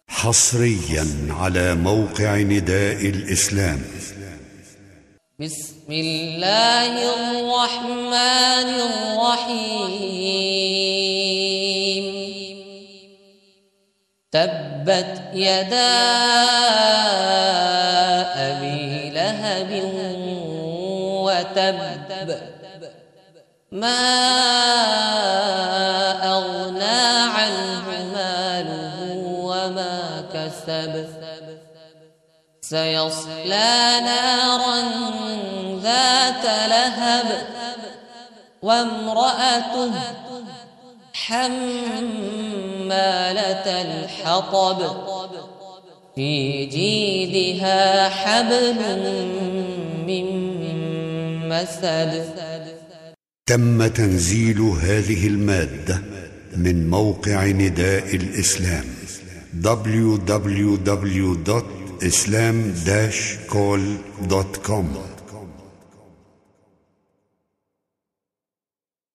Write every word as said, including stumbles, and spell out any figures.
حصريا على موقع نداء الإسلام. بسم الله الرحمن الرحيم. تبت يدا أبي لهب وتب ما أغنى عنه ماله وما كسب سيصلى نارا ذات لهب وامرأته حمالة الحطب في جيدها حبل من مسد. تم تنزيل هذه المادة من موقع نداء الإسلام دبليو دبليو دبليو دوت islam dash call دوت كوم.